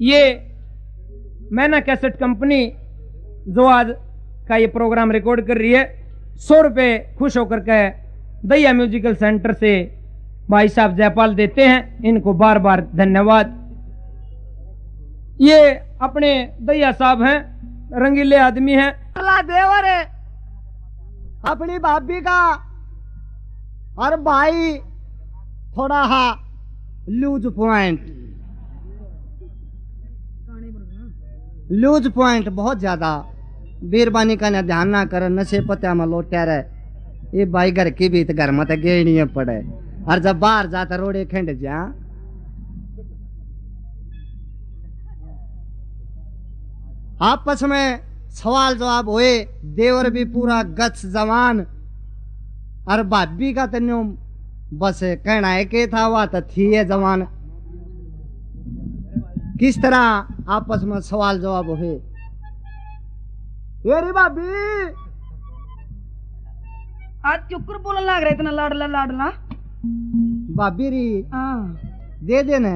ये मैना cassette company जो आज का ये प्रोग्राम रिकॉर्ड कर रही है, 100 रुपये खुश होकर के दैया म्यूजिकल सेंटर से भाई साहब जयपाल देते हैं। इनको बार बार धन्यवाद। ये अपने दैया साहब हैं, रंगीले आदमी हैं। देवर है अपनी भाभी का और भाई थोड़ा हा लूज पॉइंट बहुत ज्यादा बीरबानी का न ध्यान ना कर, नशे पत्या में लोटे रहे। ये भाई घर की भी घर में तो गेड़िए पड़े और जब बाहर जाता रोड़े खंड जा। आपस में सवाल जवाब हुए। देवर भी पूरा गच जवान और भाभी का तन्यो बस कहना है के था वह तो थी है जवान। किस तरह आपस में सवाल जवाब हुए। अरे भाभी आज चुकर बोलने लग रहे इतना लाडला लाडला। भाभी री दे देना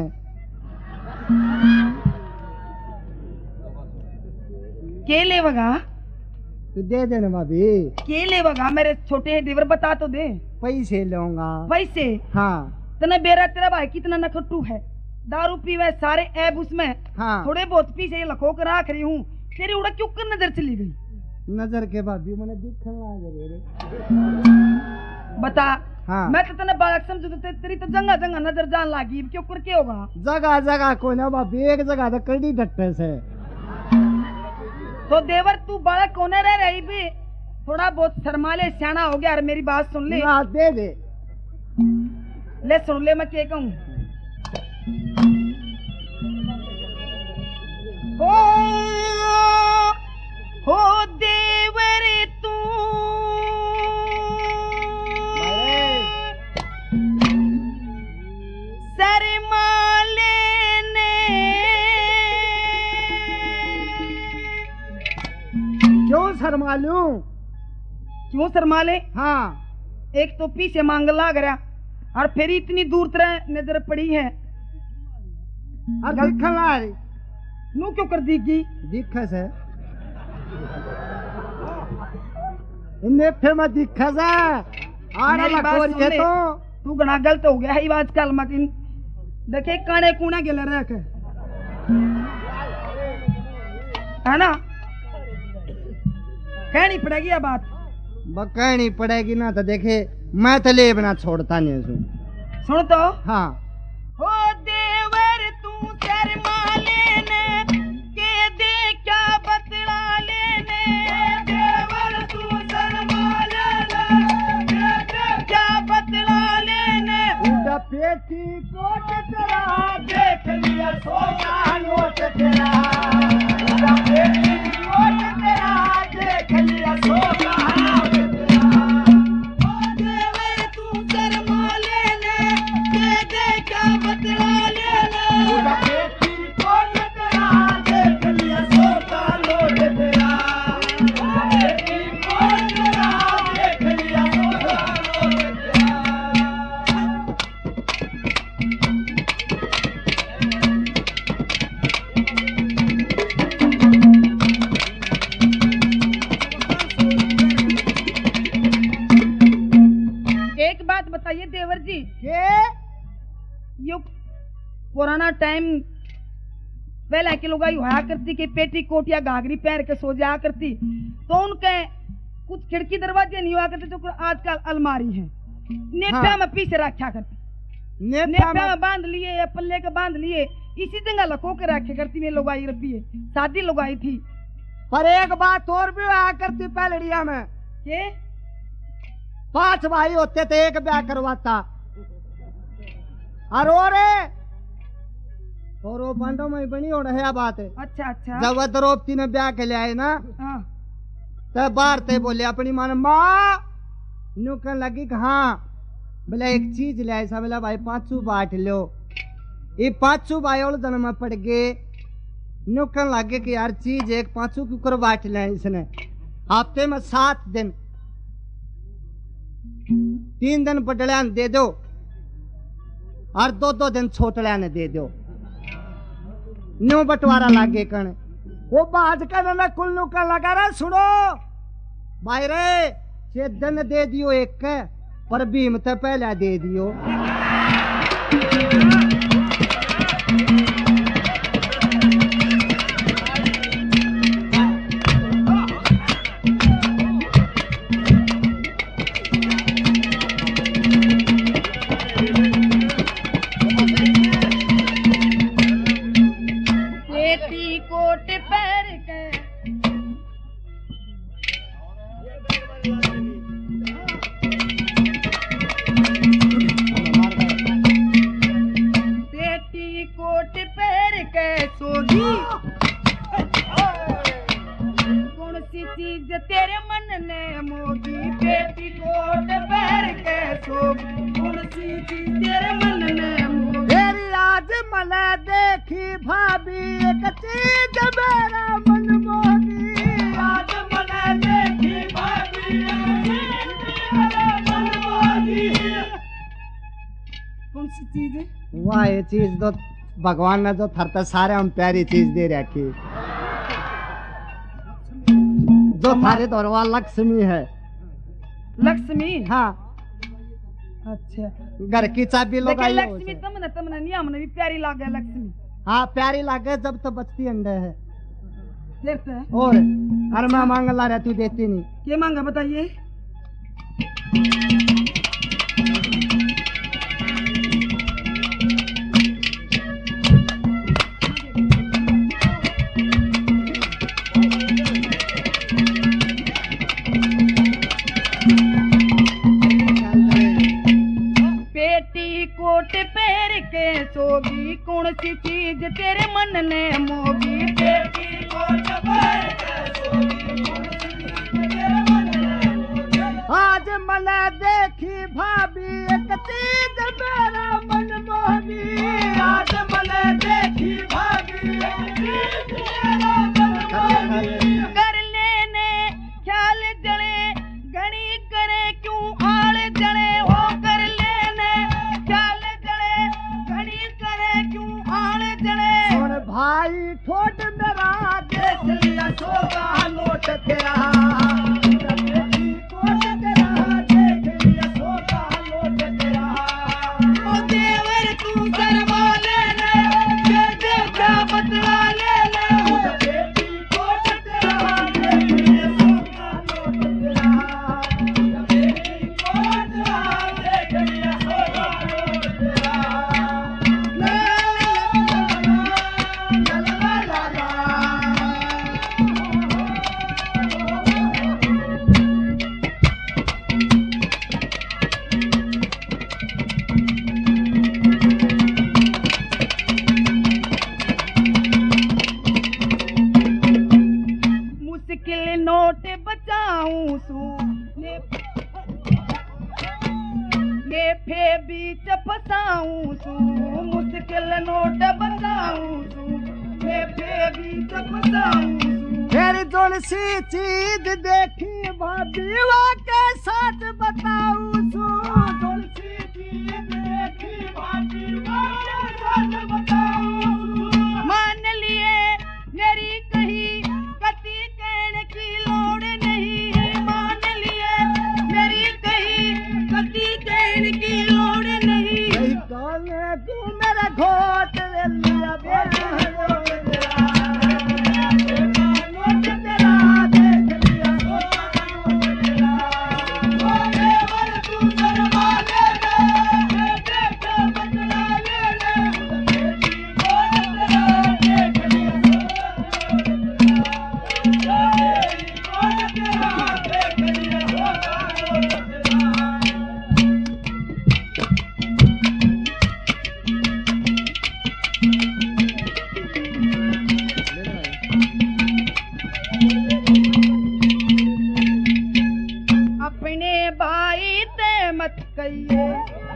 के लेवगा तू दे देना भाभी। के लेवगा मेरे छोटे देवर बता तो दे। पैसे लूंगा। पैसे? हाँ। तने बेरा तेरा भाई कितना नखट्टू है, दारू पीवे सारे ऐब उसमें। हाँ। थोड़े बहुत पीछे लखो कर रख रही हूँ, तेरी उड़ा क्यों कर नजर चली गई? नजर के भाभी मैंने दिखने लग रे। बता। हाँ। मैं तो तने बालक समझू तो तेरी तो जगह जगह नजर जान लागी, क्यों कर के होगा? जगह जगह कोई ना भाभी, एक जगह तो कड़ी डट्टे से। तो देवर तू बालक कोने रह रही भी, थोड़ा बहुत शर्मा ले, सियाना हो गया। और मेरी बात सुन ले। ना दे दे। ले सुन ले मैं क्या कहूँ। हो देवर तू शर्मा लेने। क्यों शर्मा लूं? क्यों शर्मा ले? हाँ। एक तो पीछे मांग लाग रहा और फिर इतनी दूर तरह नजर पड़ी है। और दिखन ला रही नू क्यों कर दीगी? दिखस है इन्हें फिर मैं दिखस है। मेरी बात सुन ले, तू घना गलत हो गया है आजकल। मकिन देखे काने कूने गिले रख है ना, कहनी पड़ेगी ये बात। कहनी पड़ेगी ना तो देखे मैं तो ले बना छोड़ता नहीं सुन तो। हाँ। हो देवर तू शर्मा लेने के दे क्या बतला लेने। देवर तू शर्मा लेने के दे क्या बतला लेने। उड़ा पेटी कोट तेरा देख लिया सोना नोट तेरा। उड़ा पेटी कोट तेरा देख लिया सोना नोट तेरा। ओ देवर तू शर्मा लेने के दे क्या बतला लेने। उड़ा पेटी कोट तेरा देख लिया सोना नोट तेरा। उड़ा पेटी कोट तेरा देख लिया सोना नोट तेरा। एक बात बताइए देवर जी, ये पुराना टाइम पहले के लोग हुआ करती कि पेटी कोट या घाघरी पहन के सो जाया करती, तो उनके कुछ खिड़की दरवाजे नहीं हुआ करते, जो आजकल अलमारी है। नेफा में पीछे रखा करती, नेफा में बांध लिए या पल्ले के बांध लिए, इसी जगह लको के रखे करती। में लुगाई रबी है, शादी लुगाई थी। पर एक बात और भी हुआ करती पहलड़िया में के 5 भाई होते थे, एक ब्याह करवाता। और वो बंडो में बनी हो रहा बात है। अच्छा अच्छा। जब द्रौपदी ने ब्याह के ले आए ना, हाँ। तब बाहर थे बोले अपनी माँ नु कहने लगी कि हाँ बोले एक चीज ले ऐसा। बोला भाई 5 बांट लो। ये 5 भाई और जन्म में पड़ गए। नु कहने लगे कि यार चीज एक 5 की ऊपर बांट ले। इसने हफ्ते में 7 दिन 3 दिन बटलियान दे दो और 2-2 दिन छोटलियान दे दो। न्यू बंटवारा लागे कण वो बाज कर ना कुल्लू का लगा रहा सुनो भाई रे चेदन दे दियो एक पर भीम ते पहले दे दियो कोट पैर के बेटी कोट पैर के सोगी कौन सी चीज तेरे मन ने मोगी बेटी कोट पैर के सोगी कौन सी चीज तेरे मन ने मोगी तेरी आज मना देखी भाभी एक चीज मेरा मन मोगी आज मना देखी भाभी मेरा मन मोगी कौन सी चीज है वाह ये चीज तो भगवान ने जो थरता सारे हम प्यारी चीज दे रखी जो थारे दरवा लक्ष्मी है लक्ष्मी हाँ अच्छा घर की चाबी लोग लेकिन लक्ष्मी तमने नहीं हमने भी प्यारी लागे लक्ष्मी हाँ प्यारी लागे जब तो बचती अंडे है देखते हैं और अरे मैं मांग ला रहा तू देती नहीं क्या मांगा बताइए कोट पैर के सोगी कौन सी चीज तेरे मन ने मोगी बेटी कोट पैर के सोगी कौन सी चीज तेरे मन ने मोगी आज मना देखी भाभी एक चीज मेरा मन मोगी आज मना देखी भाभी एक चीज मेरा मन मोगी कर लेने ख्याल जले गणी करे क्यों आल जले हो कर लेने ख्याल जले गणी करे क्यों आल जले और भाई ठोट मेरा देख लिया सोगा नोट तेरा बेटी कोट तेरा देख लिया सोगा नोट तेरा ओ देवर तू शर्मा लेने दे क्या बदला लेने बेटी कोट तेरा देख लिया सोगा नोट तेरा बेटी कोट तेरा देख लिया सोगा नोट तेरा मुश्किल नोट बचाऊं सू ने फे बीच फसाऊं सू मुश्किल नोट बचाऊं सू ने फे बीच फसाऊं सू फिर जोन सी चीज देखी भाभी के साथ बताऊं सो जोन सी चीज देखी भाभी वाले साथ बताऊं मान लिए मेरी कही कति कहने की लोड़ नहीं मान लिए मेरी कही कति कहने की लोड़ नहीं गाने तू मेरा घोट ले लिया नोट तेरा देख लिया सोगा नोट तेरा ओ देवर तू शर्मा ले देख बदला ले बेटी कोट तेरा देख लिया सोगा नोट तेरा बेटी कोट तेरा देख लिया सोगा नोट तेरा अपने भाई ते मत कहिए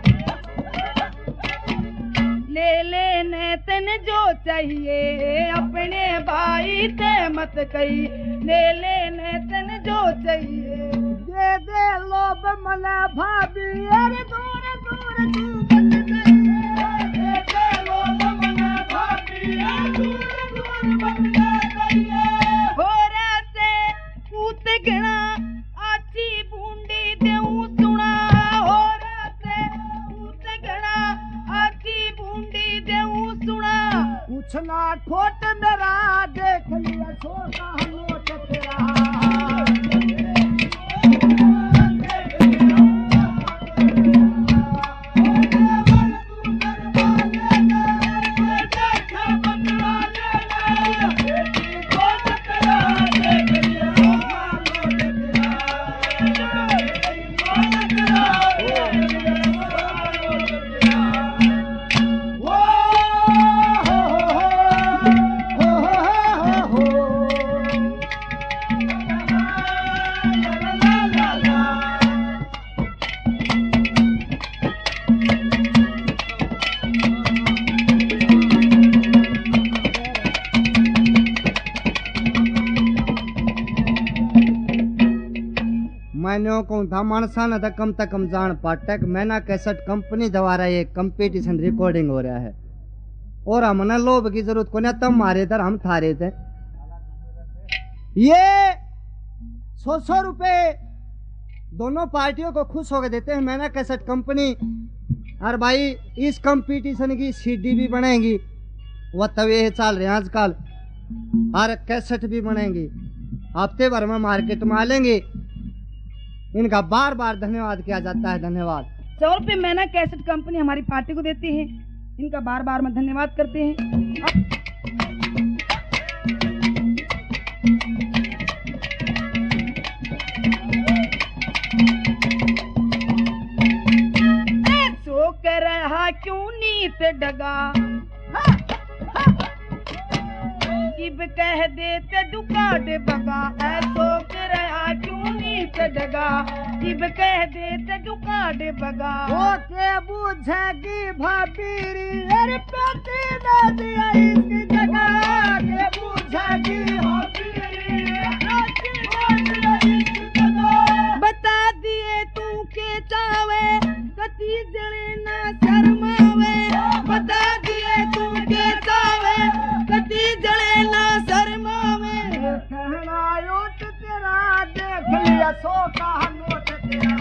ले लेने तन जो चाहिए अपने भाई ते मत कहिए ले लेने तन जो चाहिए दे दे लोभ मना भाभी अरे दूर दूर तू बच गई लोग मना भाभी दूर हो राते कूत गणा आची बूंदी देऊं सुना हो राते कूत गणा आची बूंदी देऊं सुना कुछ ना खोट मेरा देख लिया सोना नोट तेरा मैंने कहूँ था मानसा न कम तक कम जान पाटक मैना कैसेट कंपनी द्वारा ये कंपटीशन रिकॉर्डिंग हो रहा है और हमने लोभ की जरूरत को ना तब मारे थे हम थारे थे ये 100 रुपए दोनों पार्टियों को खुश होकर देते हैं मैना कैसेट कंपनी और भाई इस कंपटीशन की सीडी भी बनेगी वह तवे चल रहे हैं आजकल और कैसेट भी बनेंगी हफ्ते भर में मार्केट में आ लेंगे इनका बार बार धन्यवाद किया जाता है धन्यवाद 100 रुपए मैना कैसेट कंपनी हमारी पार्टी को देती है इनका बार बार में धन्यवाद करते हैं ऐसो कर रहा क्यों नीत डगा इब कह देते दुकान बगा ऐसो कर रहा क्यों नीत डगा इब कह देते दुकान बगा ओके बुझेगी भाभीरी अरे पति न दिया इसकी जगह के बुझेगी भाभीरी पति न दिया इसकी जगह बता दिए तू के चावे कति जने ना शर्मावे बता दिए तू के चावे कति जने ना शर्मावे कहना यूट तेरा देख लिया सो का नोट तेरा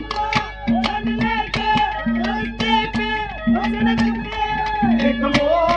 एक मोर